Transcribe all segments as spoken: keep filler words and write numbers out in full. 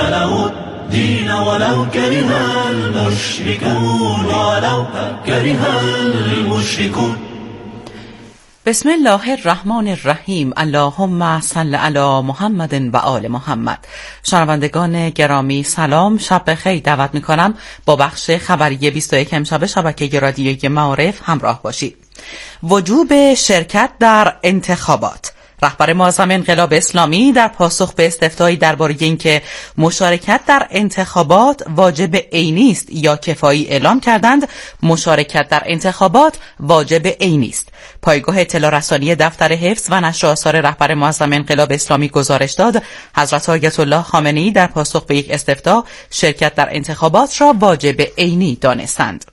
ملأوا الدين ولو كره المشركون ولو كره المشركون. بسم الله الرحمن الرحیم. اللهم صل علی محمد و آل محمد. شنوندگان گرامی سلام، شب بخیر. دعوت میکنم با بخش خبری بیست و یک امشب شبکه رادیویی معارف همراه باشید. وجوب شرکت در انتخابات. رهبر معظم انقلاب اسلامی در پاسخ به استفتایی درباره اینکه مشارکت در انتخابات واجب عینی است یا کفایی اعلام کردند مشارکت در انتخابات واجب عینی است. پایگاه اطلاع رسانی دفتر حفظ و نشر آثار رهبر معظم انقلاب اسلامی گزارش داد حضرت آیت الله خامنه‌ای در پاسخ به یک استفتا شرکت در انتخابات را واجب عینی دانستند.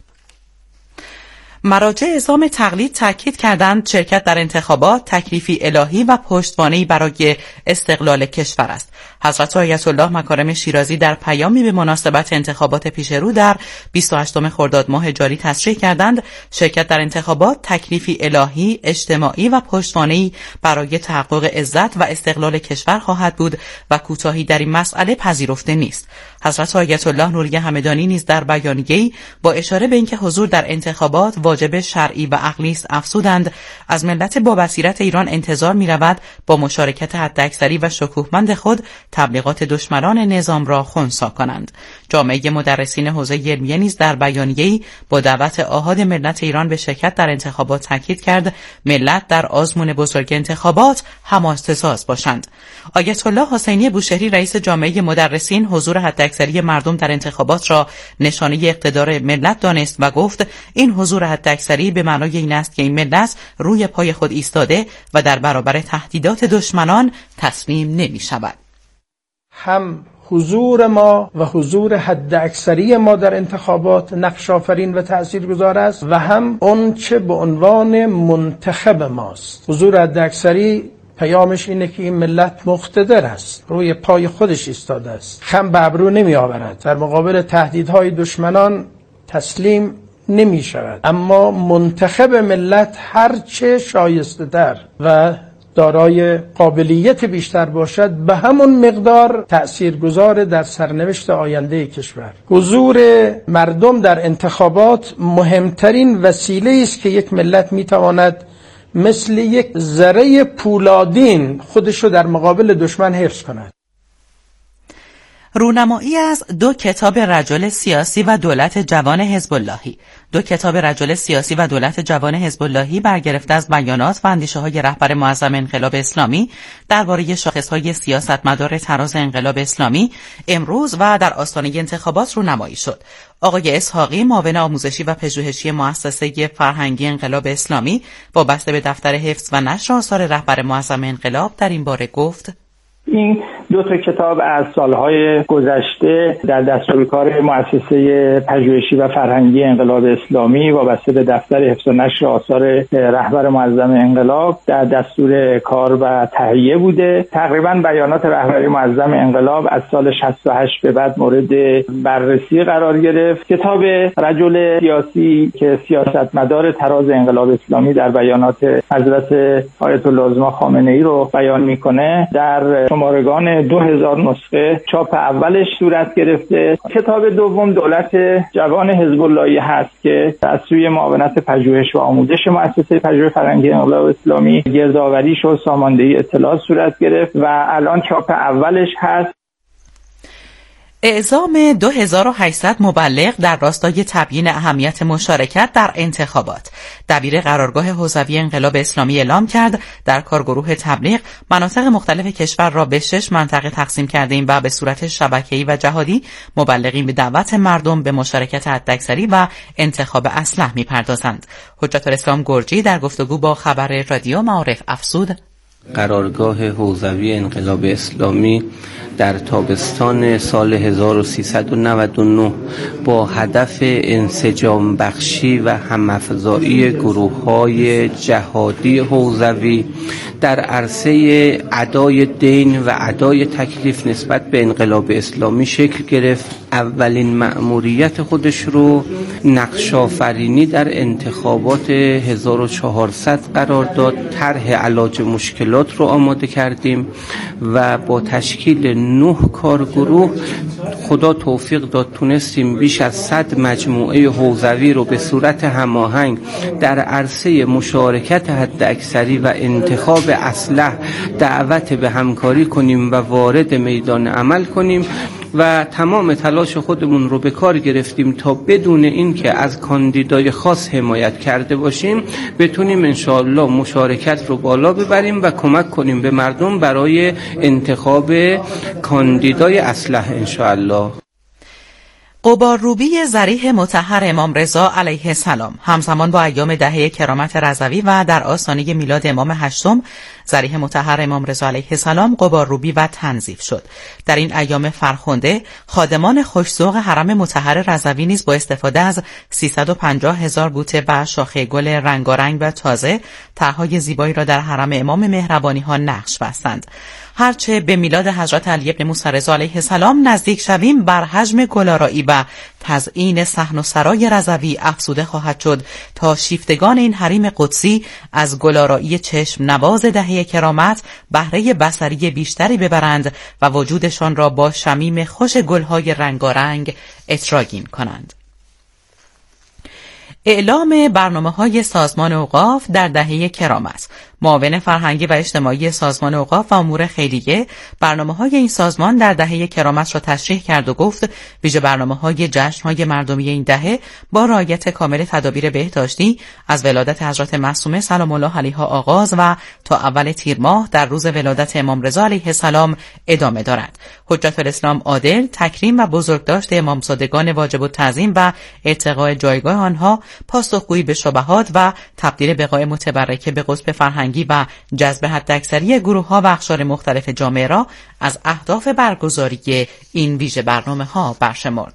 مراجع اعزام تقلید تاکید کردند شرکت در انتخابات تکلیفی الهی و پشتوانه‌ای برای استقلال کشور است. حضرت آیت الله مکارم شیرازی در پیامی به مناسبت انتخابات پیش رو در بیست و هشتم خرداد ماه جاری تصریح کردند شرکت در انتخابات تکلیفی الهی، اجتماعی و پشتوانه‌ای برای تحقق عزت و استقلال کشور خواهد بود و کوتاهی در این مسئله پذیرفته نیست. حضرت آیت الله نوری همدانی نیز در بیانیه‌ای با اشاره به اینکه حضور در انتخابات واجب شرعی و عقلی است افزودند از ملت با بصیرت ایران انتظار می‌رود با مشارکت حداکثری و شکوهمند خود تبلیغات دشمنان نظام را خنثی کنند. جامعه مدرسین حوزه علمیه نیز در بیانیه‌ای با دعوت آحاد ملت ایران به شرکت در انتخابات تاکید کرد ملت در آزمون بزرگ انتخابات هماستساز باشند. آیت الله حسینی بوشهری رئیس جامعه مدرسین حضور حداکثری مردم در انتخابات را نشانه اقتدار ملت دانست و گفت این حضور حداکثری به معنای این است که این ملت روی پای خود ایستاده و در برابر تهدیدات دشمنان تسلیم نمی شود. هم حضور ما و حضور حداکثری ما در انتخابات نقش آفرین و تاثیرگذار است و هم اون چه به عنوان منتخب ماست. حضور حداکثری پیامش اینه که این ملت مقتدر است، روی پای خودش ایستاده است، خم به ابرو نمی آورد، در مقابل تهدیدهای دشمنان تسلیم نمی شود. اما منتخب ملت هرچه شایسته تر و دارای قابلیت بیشتر باشد به همون مقدار تأثیرگذار در سرنوشت آینده کشور. حضور مردم در انتخابات مهمترین وسیله است که یک ملت میتواند مثل یک ذره پولادین خودشو در مقابل دشمن حفظ کند. رونمایی از دو کتاب رجل سیاسی و دولت جوان حزب اللهی. دو کتاب رجل سیاسی و دولت جوان حزب اللهی برگرفته از بیانات و اندیشه‌های رهبر معظم انقلاب اسلامی درباره شاخص‌های سیاستمدار تراز انقلاب اسلامی امروز و در آستانه انتخابات رونمایی شد. آقای اسحاقی معاون آموزشی و پژوهشی مؤسسه فرهنگی انقلاب اسلامی وابسته به دفتر حفظ و نشر آثار رهبر معظم انقلاب در این باره گفت: این دو تا کتاب از سالهای گذشته در دستورکار مؤسسه پژوهشی و فرهنگی انقلاب اسلامی وابسته به دفتر حفظ و نشر آثار رهبر معظم انقلاب در دستور کار و تهیه بوده. تقریبا بیانات رهبر معظم انقلاب از سال شصت و هشت به بعد مورد بررسی قرار گرفت. کتاب رجل سیاسی که سیاستمدار تراز انقلاب اسلامی در بیانات حضرت آیت الله عظما خامنه‌ای رو بیان میکنه در شمارگان دو هزار نسخه چاپ اولش صورت گرفته. کتاب دوم دولت جوان حزب اللهی هست که از سوی معاونت پژوهش و آموزش مؤسسه پژوهش فرهنگی انقلاب اسلامی گردآوریش و ساماندهی اطلاعات صورت گرفت و الان چاپ اولش هست. اعزام دو هزار و هشتصد مبلغ در راستای تبیین اهمیت مشارکت در انتخابات. دبیر قرارگاه حوزوی انقلاب اسلامی اعلام کرد در کارگروه تبلیغ مناطق مختلف کشور را به شش منطقه تقسیم کرده‌ایم و به صورت شبکه‌ای و جهادی مبلغین به دعوت مردم به مشارکت حداکثری و انتخاب اصلح می‌پردازند. حجت الاسلام گرجی در گفتگو با خبر رادیو معارف افزود: قرارگاه حوزوی انقلاب اسلامی در تابستان سال هزار و سیصد و نود و نه با هدف انسجام بخشی و هم‌افزایی گروه‌های جهادی حوزوی در عرصه ادای دین و ادای تکلیف نسبت به انقلاب اسلامی شکل گرفت. اولین مأموریت خودش رو نقش آفرینی در انتخابات هزار و چهارصد قرار داد. طرح علاج مشکلات رو آماده کردیم و با تشکیل نه کارگروه خدا توفیق داد تونستیم بیش از صد مجموعه حوزوی رو به صورت هماهنگ در عرصه مشارکت حداکثری و انتخاب اصلح دعوت به همکاری کنیم و وارد میدان عمل کنیم و تمام تلاش خودمون رو به کار گرفتیم تا بدون اینکه از کاندیدای خاص حمایت کرده باشیم بتونیم انشاءالله مشارکت رو بالا ببریم و کمک کنیم به مردم برای انتخاب کاندیدای اصلح انشاءالله. غبارروبی ضریح مطهر امام رضا علیه السلام همزمان با ایام دهه کرامت رضوی و در آستانه میلاد امام هشتم ضریح مطهر امام رضا علیه السلام غبارروبی و تنظیف شد. در این ایام فرخنده خادمان خوش‌ذوق حرم مطهر رضوی نیز با استفاده از سیصد و پنجاه هزار بوته و شاخه گل رنگارنگ و تازه طرح‌های زیبایی را در حرم امام مهربانی ها نقش بستند. هرچه به میلاد حضرت علی بن موسی رضا علیه السلام نزدیک شویم بر حجم گلارایی و تزیین صحن و سرای رضوی افزوده خواهد شد تا شیفتگان این حریم قدسی از گلارایی چشم نواز دهه کرامت بهره بصری بیشتری ببرند و وجودشان را با شمیم خوش گلهای رنگارنگ اطراگین کنند. اعلام برنامه‌های سازمان اوقاف در دهه کرامت. معاون فرهنگی و اجتماعی سازمان اوقاف و امور خیریه برنامه‌های این سازمان در دهه کرامت را تشریح کرد و گفت ویژه برنامه‌های جشن‌های مردمی این دهه با رعایت کامل تدابیر بهداشتی از ولادت حضرت معصومه سلام الله علیها آغاز و تا اول تیر ماه در روز ولادت امام رضا علیه السلام ادامه دارد. حجت الاسلام عادل، تکریم و بزرگداشت امامزادگان واجب التعظیم و ارتقاء جایگاه آنها، پاسخگویی به شبهات و تبدیل بقاع متبرکه به قطب فرهنگی و جذب حداکثری گروه‌ها و اقشار مختلف جامعه را از اهداف برگزاری این ویژه برنامه‌ها برشمرد.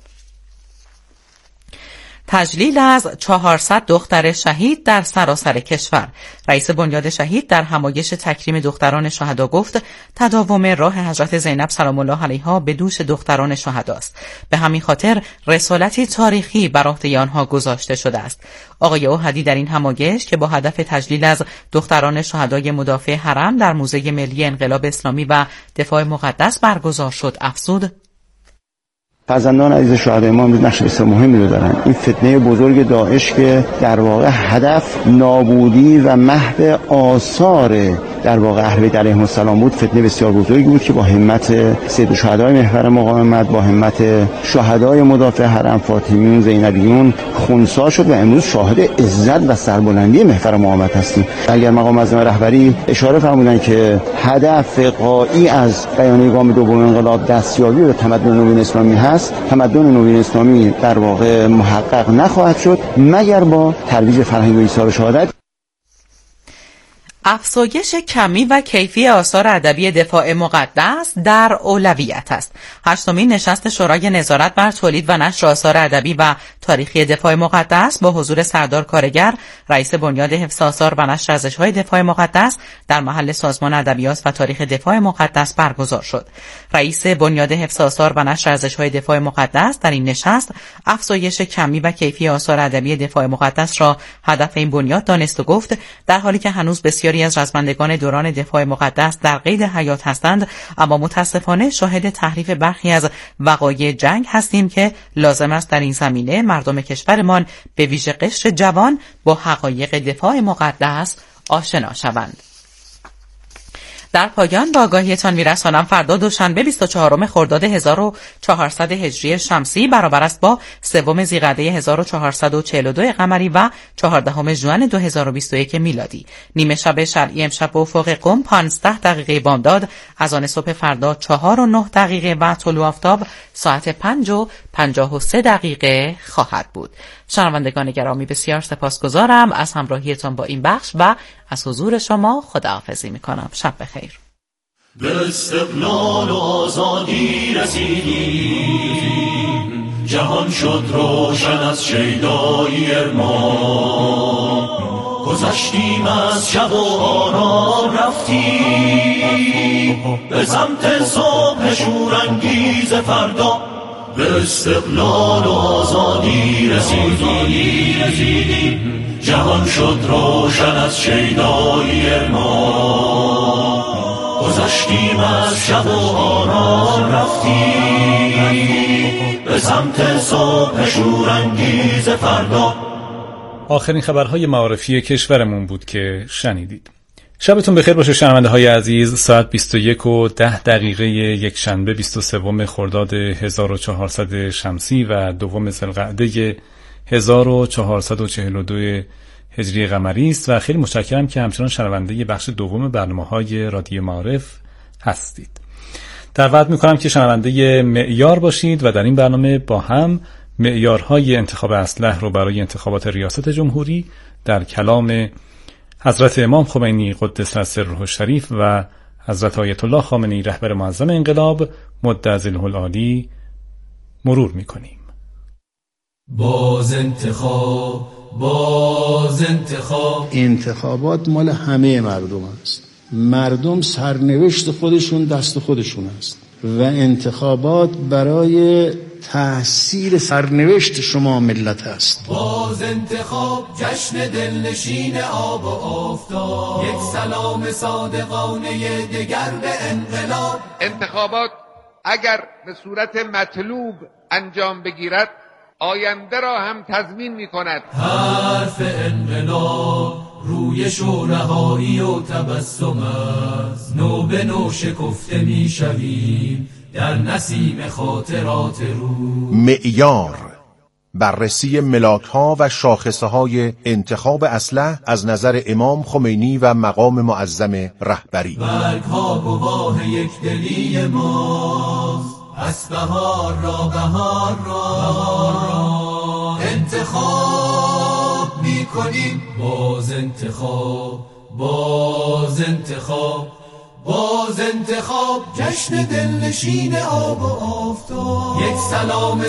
تجلیل از چهارصد دختر شهید در سراسر کشور. رئیس بنیاد شهید در همایش تکریم دختران شهدا گفت تداوم راه حضرت زینب سلام الله علیها به دوش دختران شهداست. به همین خاطر رسالتی تاریخی بر عهده آنها گذاشته شده است. آقای اوحدی در این همایش که با هدف تجلیل از دختران شهدای مدافع حرم در موزه ملی انقلاب اسلامی و دفاع مقدس برگزار شد افزود: فرزندان عزیز شهدای ما امروز نقش بسیار مهمی رو دارن. این فتنه بزرگ داعش که در واقع هدف نابودی و محو آثار در واقع اهل بیت علیهم السلام بود، فتنه بسیار بزرگی بود که با همت سید الشهدای محور مقاومت، با همت شهدای مدافع حرم، فاطمیون، زینبیون خنثی شد و امروز شاهد عزت و سربلندی محور مقاومت هستیم. اگر مقام معظم رهبری اشاره فرمودن که هدف غایی از بیانیه گام دوم انقلاب دستیابی به تمدن نوین اسلامی هست، تمدن نوین اسلامی در واقع محقق نخواهد شد مگر با ترویج فرهنگ و ایثار شهادت. افزایش کمی و کیفی آثار ادبی دفاع مقدس در اولویت است. هشتمین نشست شورای نظارت بر تولید و نشر آثار ادبی و تاریخی دفاع مقدس با حضور سردار کارگر، رئیس بنیاد حفظ آثار و نشر ارزش‌های دفاع مقدس در محل سازمان ادبیات و تاریخ دفاع مقدس برگزار شد. رئیس بنیاد حفظ آثار و نشر ارزش‌های دفاع مقدس در این نشست افزایش کمی و کیفی آثار ادبی دفاع مقدس را هدف این بنیاد دانست و گفت در حالی که هنوز بسیاری از رزمندگان دوران دفاع مقدس در قید حیات هستند، اما متاسفانه شاهد تحریف برخی از وقایع جنگ هستیم که لازم است در این زمینه مردم کشورمان به ویژه قشر جوان با حقایق دفاع مقدس آشنا شوند. در پایان با آگاهیتان میرسانم فردا دوشنبه بیست و چهارم خرداد هزار و چهارصد هجری شمسی برابر است با سوم ذیقعده هزار و چهارصد و چهل و دو قمری و چهاردهم ژوئن دو هزار و بیست و یک میلادی. نیمه شب شرعی امشب به افق قم پانزده دقیقه بامداد، از آن صبح فردا چهار و نه دقیقه و طلوع آفتاب ساعت پنج و پنجاه و سه دقیقه خواهد بود. شنوندگان گرامی بسیار سپاسگزارم از همراهیتان با این بخش و از حضور شما خداحافظی میکنم. شب بخیر. به استقلال و آزادی رسیدیم، جهان شد روشن از شیدایی ارمان. گذشتیم از شب و آرام رفتیم به سمت صبح شورانگیز فردا، به استقلال و آزادی رسیدیم. جهان شد روشن از شیدایی ما، گذشتیم از شب و آرام رفتیم به سمت صبح شورانگیز فردا. آخرین خبرهای معارفی کشورمون بود که شنیدید. شبتون بخیر باشه شنونده های عزیز. ساعت بیست و یک و ده دقیقه یک شنبه بیست و سوم خرداد هزار و چهارصد شمسی و دوم ذوالقعده هزار و چهارصد و چهل و دو هجری قمری است و خیلی متشکرم که همچنان شنونده بخش دوم برنامه‌های رادیو معارف هستید. دعوت می‌کنم که شنونده معیار باشید و در این برنامه با هم معیارهای انتخاب اسلح رو برای انتخابات ریاست جمهوری در کلام حضرت امام خمینی قدس سره الشریف و حضرت آیت الله خامنه‌ای رهبر معظم انقلاب مدعظله العالی مرور می‌کنیم. باز انتخاب باز انتخاب انتخابات مال همه مردم است. مردم سرنوشت خودشون دست خودشون است و انتخابات برای تحصیل سرنوشت شما ملت است. باز انتخاب جشن دلنشین آب و آفتاب، یک سلام صادقانه دگر به انقلاب. انتخابات اگر به صورت مطلوب انجام بگیرد آینده را هم تضمین می کند. حرف انقلاب روی شورهایی و تبسم است، نو به نو شکفته می شویم در نسیم خاطرات رو. معیار بررسی ملاک‌ها و شاخصه‌های انتخاب اسلح از نظر امام خمینی و مقام معظم رهبری. برگ‌ها گواه یک دلی ماست، پس بهار را بهار را انتخاب می کنیم. باز انتخاب باز انتخاب باز انتخاب جشن دلنشین آب و آفتاب، یک سلام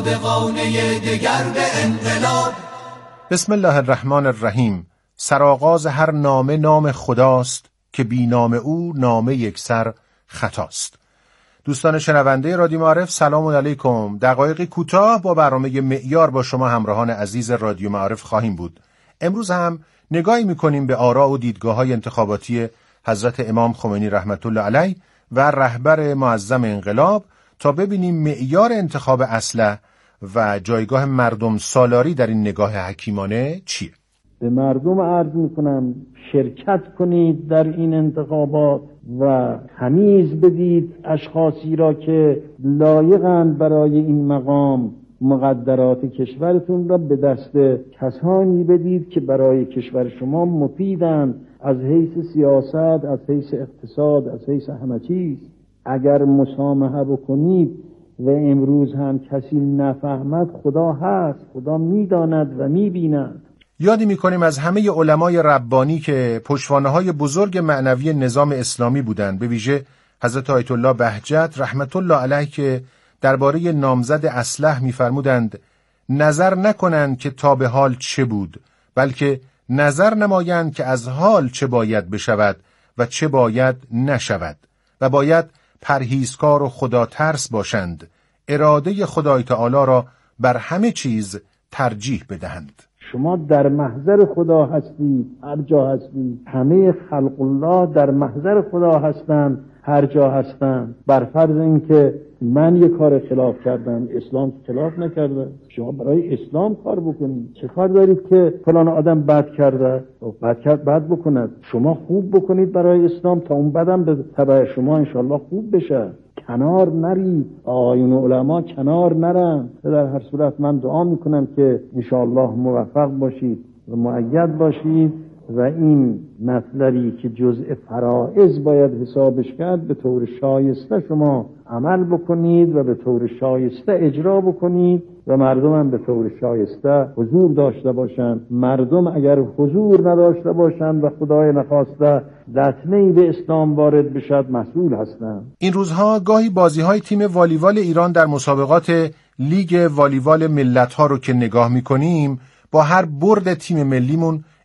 صادقانه دگر به انقلاب. بسم الله الرحمن الرحیم. سرآغاز هر نامه نام خداست که بی نام او نامه یکسر خطاست. دوستان شنونده رادیو معارف سلام علیکم. دقایقی کوتاه با برنامه معیار با شما همراهان عزیز رادیو معارف خواهیم بود. امروز هم نگاهی می‌کنیم به آرا و دیدگاه‌های انتخاباتی حضرت امام خمینی رحمت الله علیه و رهبر معظم انقلاب تا ببینیم معیار انتخاب اسلح و جایگاه مردم سالاری در این نگاه حکیمانه چیه. به مردم عرض میکنم شرکت کنید در این انتخابات و تمیز بدید اشخاصی را که لایقند برای این مقام. مقدرات کشورتون را به دست کسانی بدید که برای کشور شما مفیدند، از حیث سیاست، از حیث اقتصاد، از حیث همه چیز. اگر مسامحه بکنید و امروز هم کسی نفهمد، خدا هست، خدا میداند و میبیند. یادی میکنیم از همه علمای ربانی که پشتوانه‌های بزرگ معنوی نظام اسلامی بودند، به ویژه حضرت آیت الله بهجت رحمت الله علیه که درباره نامزد اسلح می‌فرمودند نظر نکنند که تا به حال چه بود، بلکه نظر نمایند که از حال چه باید بشود و چه باید نشود و باید پرهیزکار و خدا ترس باشند، اراده خدای تعالی را بر همه چیز ترجیح بدهند. شما در محضر خدا هستید، هر جا هستید. همه خلق الله در محضر خدا هستند، هر جا هستند. بر فرض اینکه من یک کار خلاف کردم، اسلام خلاف نکرده، شما برای اسلام کار بکنید. چه کار دارید که فلان آدم بد کرده؟ بد کرد بد بکند. شما خوب بکنید برای اسلام تا اون بدم به تبع شما انشالله خوب بشه. کنار نرید، آقایون علما کنار نرن. در هر صورت من دعا میکنم که انشالله موفق باشید و مؤید باشید و این مطلبی که جزء فرائض باید حسابش کرد به طور شایسته شما عمل بکنید و به طور شایسته اجرا بکنید و مردم هم به طور شایسته حضور داشته باشند. مردم اگر حضور نداشته باشند و خدای نخواسته لطمه‌ای به اسلام وارد بشد مسئول هستند. این روزها گاهی بازی‌های تیم والیبال ایران در مسابقات لیگ والیبال ملت‌ها رو که نگاه می‌کنیم، با هر برد تیم ملیمون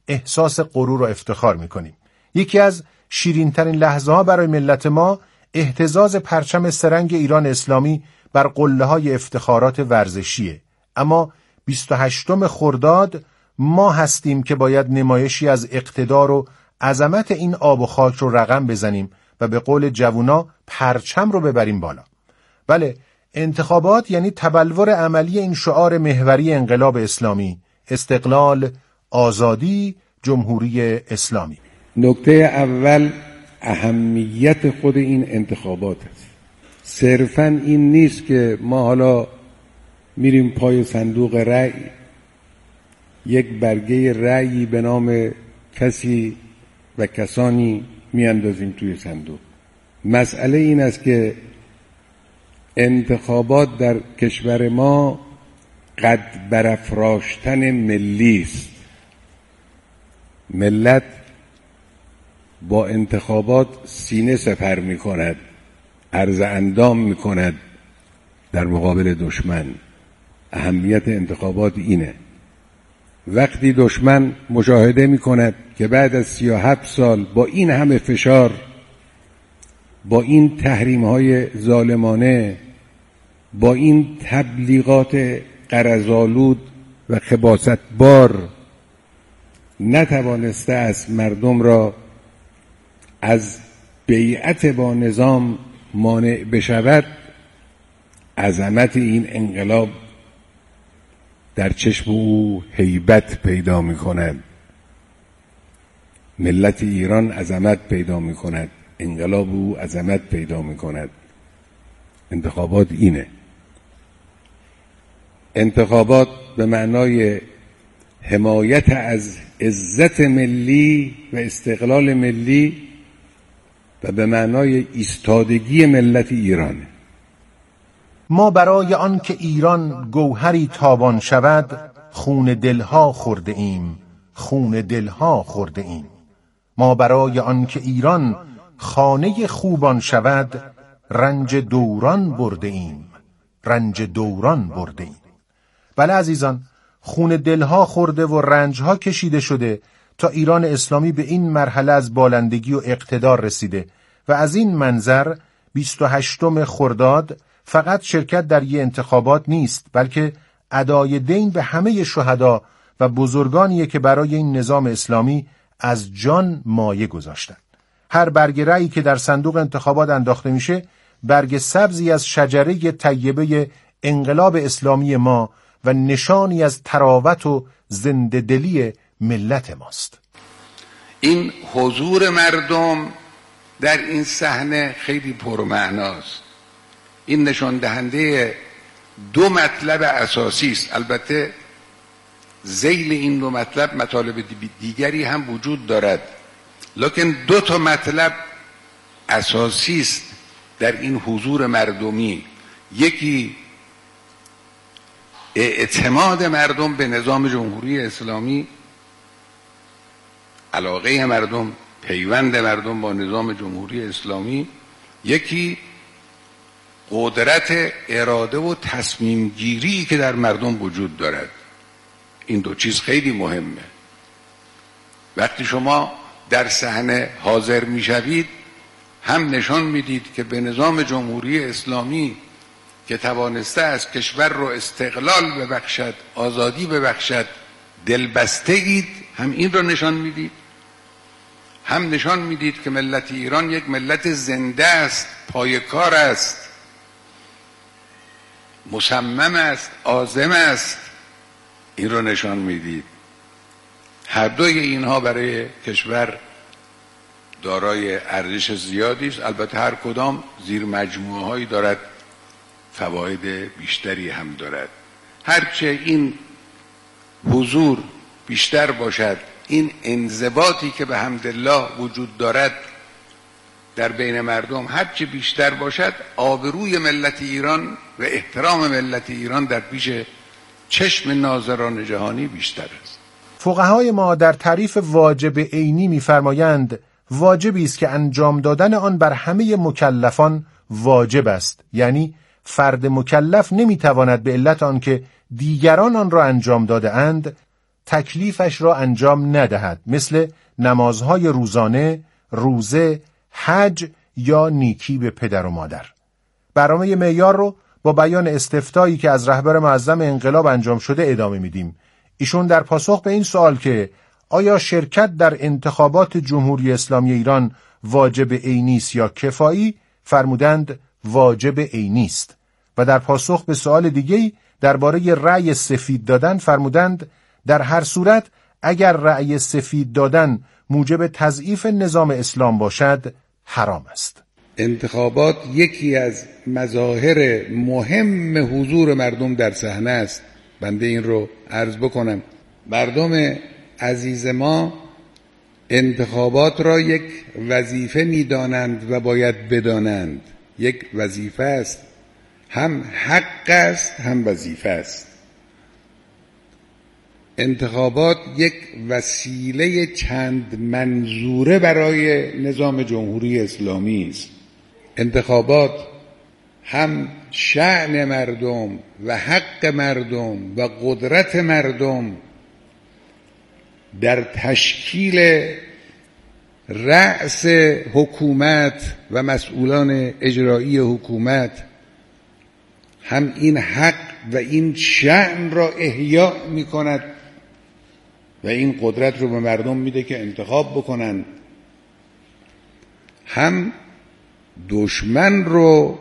احساس غرور و افتخار میکنیم. یکی از شیرین‌ترین لحظه ها برای ملت ما اهتزاز پرچم سرنگ ایران اسلامی بر قله‌های افتخارات ورزشیه. اما بیست و هشتم خرداد ما هستیم که باید نمایشی از اقتدار و عظمت این آب و خاک رو رقم بزنیم و به قول جوونا پرچم رو ببریم بالا. بله، انتخابات یعنی تبلور عملی این شعار محوری انقلاب اسلامی: استقلال، آزادی، جمهوری اسلامی. نکته اول اهمیت خود این انتخابات است. صرفاً این نیست که ما حالا میریم پای صندوق رأی، یک برگه رأیی به نام کسی و کسانی میاندازیم توی صندوق. مسئله این است که انتخابات در کشور ما قد برافراشتن ملی است. ملت با انتخابات سینه سپر می کند، عرض اندام می کند در مقابل دشمن. اهمیت انتخابات اینه. وقتی دشمن مشاهده می کند که بعد از سی و هفت سال با این همه فشار، با این تحریم های ظالمانه، با این تبلیغات غرض‌آلود و خباثت‌بار نتوانسته است مردم را از بیعت با نظام مانع بشود، عظمت این انقلاب در چشم او هیبت پیدا می کند. ملت ایران عظمت پیدا می کند، انقلاب او عظمت پیدا می کند. انتخابات اینه. انتخابات به معنای حمایت از عزت ملی و استقلال ملی و به معنای ایستادگی ملت ایران. ما برای آن که ایران گوهری تابان شود خون دلها خورده ایم، خون دلها خورده ایم. ما برای آن که ایران خانه خوبان شود رنج دوران برده ایم، رنج دوران برده ایم. بله عزیزان، خون دلها خورده و رنجها کشیده شده تا ایران اسلامی به این مرحله از بالندگی و اقتدار رسیده و از این منظر بیست و هشتم خرداد فقط شرکت در یه انتخابات نیست، بلکه ادای دین به همه شهدا و بزرگانیه که برای این نظام اسلامی از جان مایه گذاشتن. هر برگ رأیی که در صندوق انتخابات انداخته میشه برگ سبزی از شجره طیبه انقلاب اسلامی ما و نشانی از تراوت و زنده دلی ملت ماست. این حضور مردم در این صحنه خیلی پرمعناست. این نشان دهنده دو مطلب اساسی است. البته ذیل این دو مطلب مطالب دیگری هم وجود دارد، لکن دو تا مطلب اساسی است در این حضور مردمی. یکی اعتماد مردم به نظام جمهوری اسلامی، علاقه مردم، پیوند مردم با نظام جمهوری اسلامی. یکی قدرت اراده و تصمیم گیری که در مردم وجود دارد. این دو چیز خیلی مهمه. وقتی شما در صحنه حاضر میشوید هم نشان میدید که به نظام جمهوری اسلامی که توانسته از کشور رو استقلال ببخشد، آزادی ببخشد، دلبسته اید، هم این رو نشان میدید. هم نشان میدید که ملت ایران یک ملت زنده است، پایه‌کار است، مصمم است، عازم است. این رو نشان میدید. هر دوی اینها برای کشور دارای ارزش زیادی است. البته هر کدام زیر مجموعه هایی دارد، فواید بیشتری هم دارد. هرچه این حضور بیشتر باشد، این انضباطی که به حمدالله وجود دارد در بین مردم هرچه بیشتر باشد، آبروی ملت ایران و احترام ملت ایران در پیش چشم ناظران جهانی بیشتر است. فقهای ما در تعریف واجب عینی می‌فرمایند واجبی است که انجام دادن آن بر همه مکلفان واجب است. یعنی فرد مکلف نمیتواند به علت آن که دیگران آن را انجام داده اند تکلیفش را انجام ندهد، مثل نمازهای روزانه، روزه، حج یا نیکی به پدر و مادر. برنامه معیار رو با بیان استفتایی که از رهبر معظم انقلاب انجام شده ادامه میدیم. ایشون در پاسخ به این سوال که آیا شرکت در انتخابات جمهوری اسلامی ایران واجب عینی است یا کفایی، فرمودند واجب عینی است. و در پاسخ به سوال دیگه‌ای درباره رأی سفید دادن فرمودند در هر صورت اگر رأی سفید دادن موجب تضعیف نظام اسلام باشد حرام است. انتخابات یکی از مظاهر مهم حضور مردم در صحنه است. بنده این رو عرض بکنم. مردم عزیز ما انتخابات را یک وظیفه می‌دانند و باید بدانند. یک وظیفه است، هم حق است هم وظیفه است. انتخابات یک وسیله چند منظوره برای نظام جمهوری اسلامی است. انتخابات هم شأن مردم و حق مردم و قدرت مردم در تشکیل رأس حکومت و مسئولان اجرایی حکومت، هم این حق و این شأن را احیا می کند و این قدرت رو به مردم میده که انتخاب بکنن، هم دشمن رو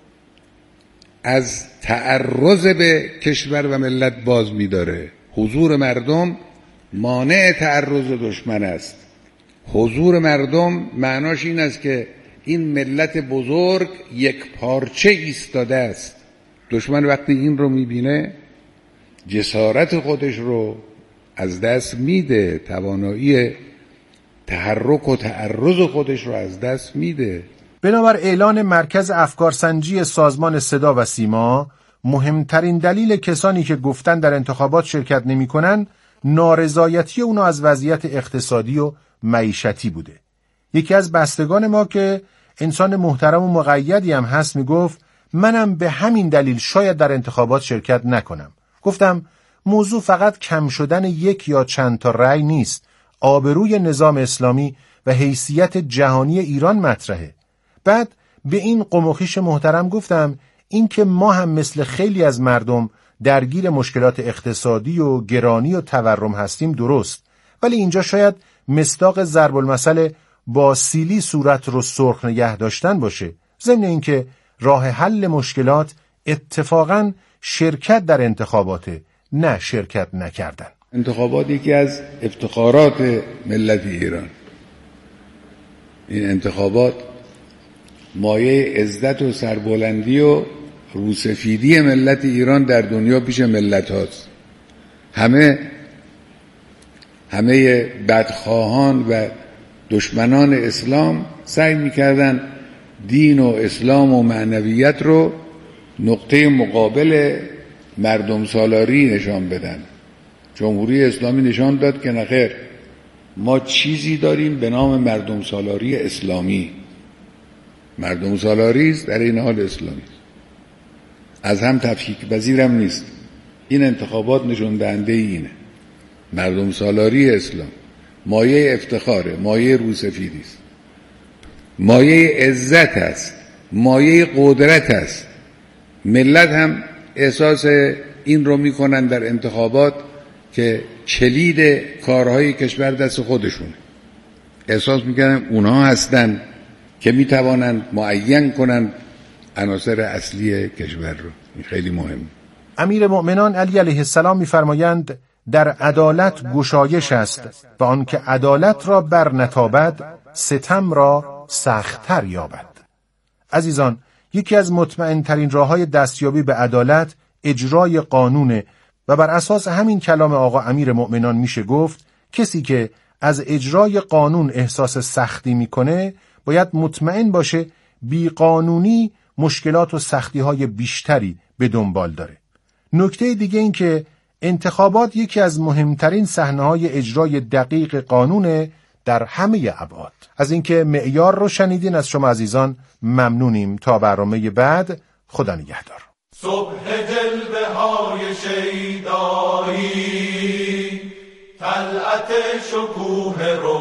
از تعرض به کشور و ملت باز می‌داره. حضور مردم مانع تعرض دشمن است. حضور مردم معناش این است که این ملت بزرگ یک پارچه ایستاده است. دشمن وقتی این رو می‌بینه جسارت خودش رو از دست میده، توانایی تحرک و تعرض خودش رو از دست میده. بنابر اعلان مرکز افکارسنجی سازمان صدا و سیما، مهمترین دلیل کسانی که گفتن در انتخابات شرکت نمی کنن نارضایتی اونا از وضعیت اقتصادی و معیشتی بوده. یکی از بستگان ما که انسان محترم و مقیدی هم هست می گفت منم به همین دلیل شاید در انتخابات شرکت نکنم. گفتم موضوع فقط کم شدن یک یا چند تا رأی نیست، آبروی نظام اسلامی و حیثیت جهانی ایران مطرحه. بعد به این قوم و خویش محترم گفتم این که ما هم مثل خیلی از مردم درگیر مشکلات اقتصادی و گرانی و تورم هستیم درست، ولی اینجا شاید مصداق ضرب المثل با سیلی صورت رو سرخ نگه داشتن باشه، ضمن اینکه راه حل مشکلات اتفاقاً شرکت در انتخاباته، نه شرکت نکردن. انتخابات یکی از افتخارات ملت ایران. این انتخابات مایه عزت و سربلندی و روسفیدی ملت ایران در دنیا پیش ملت هاست. همه همه بدخواهان و دشمنان اسلام سعی میکردن دین و اسلام و معنویت رو نقطه مقابل مردم سالاری نشان بدن. جمهوری اسلامی نشان داد که نخیر، ما چیزی داریم به نام مردم سالاری اسلامی. مردم سالاری است در این حال اسلامی است. از هم تفکیک پذیرم نیست. این انتخابات نشون دهنده اینه. مردم سالاری اسلام مایه افتخاره، مایه روسفیدی است، مایه عزت است، مایه قدرت است. ملت هم احساس این رو میکنن در انتخابات که کلید کارهای کشور دست خودشونه. احساس میکنن اونها هستن که میتوانند معین کنند عناصر اصلی کشور رو. این خیلی مهم. امیر مؤمنان علی علیه السلام میفرمایند در عدالت گشایش است و آنکه عدالت را بر نتابد ستم را سخت‌تر یابد. عزیزان، یکی از مطمئن ترین راه‌های دستیابی به عدالت اجرای قانونه و بر اساس همین کلام آقا امیر مؤمنان میشه گفت کسی که از اجرای قانون احساس سختی میکنه باید مطمئن باشه بی قانونی مشکلات و سختی‌های بیشتری به دنبال داره. نکته دیگه این که انتخابات یکی از مهمترین صحنه‌های اجرای دقیق قانونه در همه ابعاد. از اینکه معیار رو شنیدین از شما عزیزان ممنونیم. تا برنامه بعد، خدا نگهدار. صبح دل بهای شیدایی خلعت شکوه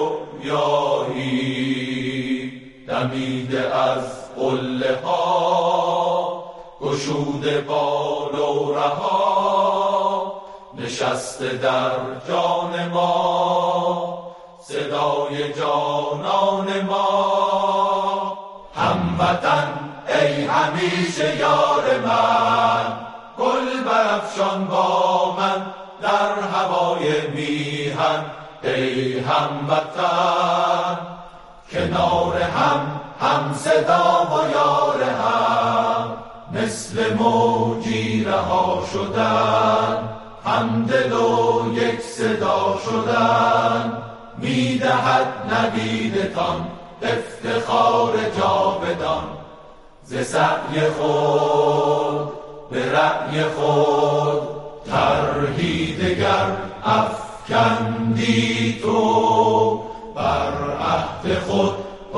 رویایی دمیده از قله ها گشوده بال و رها نشسته در جان ما صدای جانان ما هموطن ای همیشه یار من گل برافشان با من در هوای میهن ای هموطن کنار هم هم صدا و یار هم مثل موجی رها شدن همدل و یک صدا شدن میدهد نویدتان افتخار جاودان ز سعی خود به رأی خود طرحی دگر افکندی تو بر عهد خود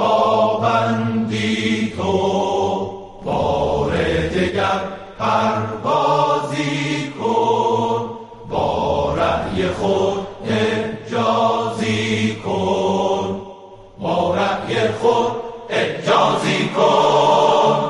پابندی تو بار دگر پروازی کن با رأی خود اعجازی کن با رأی خود اعجازی کن.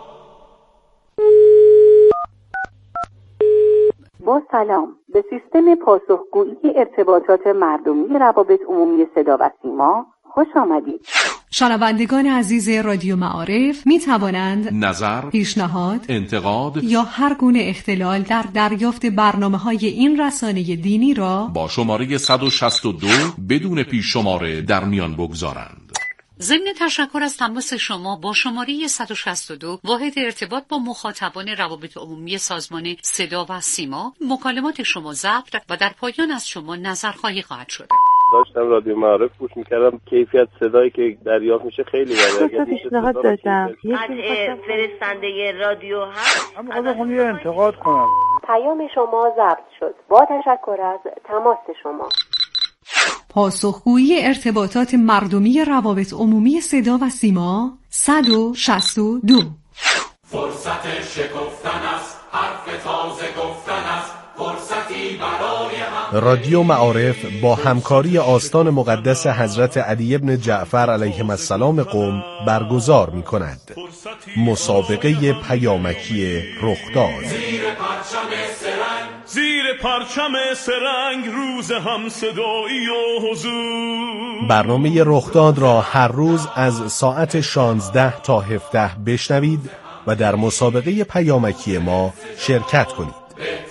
با سلام به سیستم پاسخگویی ارتباطات مردمی روابط عمومی صدا و سیما خوش آمدید. شنوندگان عزیز رادیو معارف می توانند نظر، پیشنهاد، انتقاد یا هر گونه اختلال در دریافت برنامه‌های این رسانه دینی را با شماره صد و شصت و دو بدون پیش شماره در میان بگذارند. ضمن تشکر از تماس شما با شماره صد و شصت و دو واحد ارتباط با مخاطبان روابط عمومی سازمان صدا و سیما، مکالمات شما ضبط و در پایان از شما نظرخواهی خواهد شد. داشتم رادیو معارف گوش میکردم، کیفیت صدایی که دریافت میشه خیلی بالاست. پیشنهاد داشتم قطع فرستنده رادیو هست. من خواستم یه انتقاد کنم. پیام شما ضبط شد. با تشکر از تماس شما. پاسخگویی ارتباطات مردمی روابط عمومی صدا و سیما صد و شصت و دو. فرصت شکفتن است، حرف تازه گفتن است، فرصتی برای هم. رادیو معارف با همکاری آستان مقدس حضرت علی ابن جعفر علیهم السلام قم برگزار می کند مسابقه پیامکی رخداد. زیر پرچم سرنگ زیر پرچم سرنگ روز هم صدایی و حضور. برنامه رخداد را هر روز از ساعت شانزده تا هفده بشنوید و در مسابقه پیامکی ما شرکت کنید.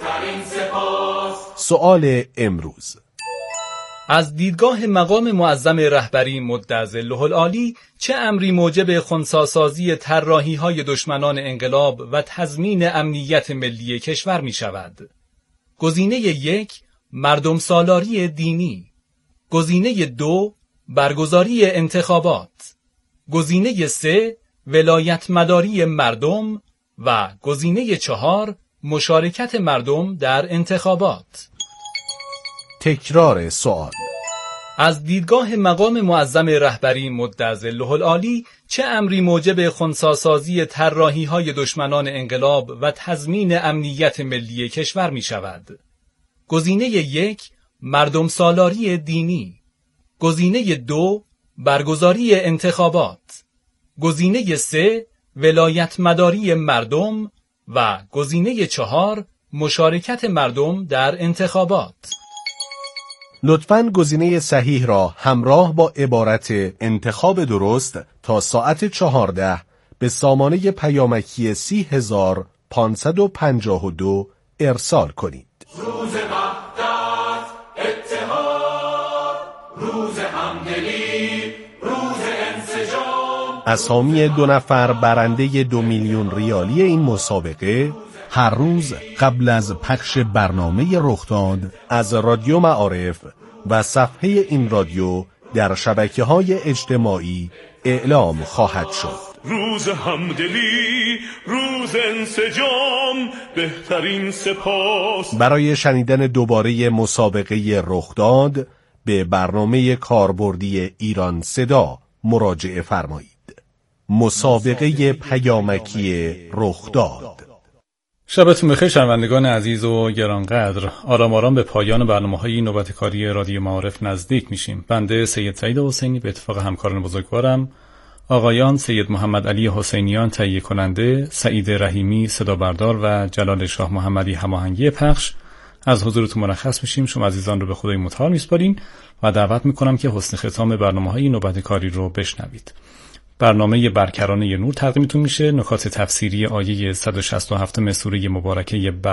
سؤال امروز: از دیدگاه مقام معظم رهبری مدظله العالی چه امری موجب خنثی‌سازی طراحی‌های دشمنان انقلاب و تضمین امنیت ملی کشور می شود؟ گزینه یک، مردم سالاری دینی. گزینه دو، برگزاری انتخابات. گزینه سه، ولایت مداری مردم. و گزینه چهار، مشارکت مردم در انتخابات. تکرار سوال: از دیدگاه مقام معظم رهبری مدظله العالی چه امری موجب خنثی‌سازی طراحی‌های دشمنان انقلاب و تضمین امنیت ملی کشور می شود؟ گزینه یک، مردم سالاری دینی. گزینه دو، برگزاری انتخابات. گزینه سه، ولایت مداری مردم. و گزینه چهار، مشارکت مردم در انتخابات. لطفاً گزینه صحیح را همراه با عبارت انتخاب درست تا ساعت چهارده به سامانه پیامکی سی هزار پانصد و پنجاه و دو ارسال کنید. روز وحدت، اتحاد، روز همدلی، روز انسجام. اسامی دو نفر برنده دو میلیون ریالی این مسابقه هر روز قبل از پخش برنامه رخداد از رادیو معارف و صفحه این رادیو در شبکه‌های اجتماعی اعلام خواهد شد. روز همدلی، روز انسجام، بهترین سپاس. برای شنیدن دوباره مسابقه رخداد به برنامه کاربردی ایران صدا مراجعه فرمایید. مسابقه پیامکی رخداد. شبتون بخیر شنوندگان عزیز و گرانقدر. آرام آرام به پایان برنامه‌های نوبت کاری رادیو معارف نزدیک میشیم. بنده سید سعید حسینی به اتفاق همکاران بزرگوارم آقایان سید محمد علی حسینیان تهیه کننده، سعید رحیمی صدا بردار و جلال شاه محمدی هماهنگی پخش از حضورتون مرخص میشیم. شما عزیزان رو به خدای متعال میسپاریم و دعوت میکنم که حسن ختام برنامه‌های نوبت کاری رو بشنوید. برنامه برکرانه نور تقدیمتون میشه. نکات تفسیری آیه صد و شصت و هفت سوره مبارکه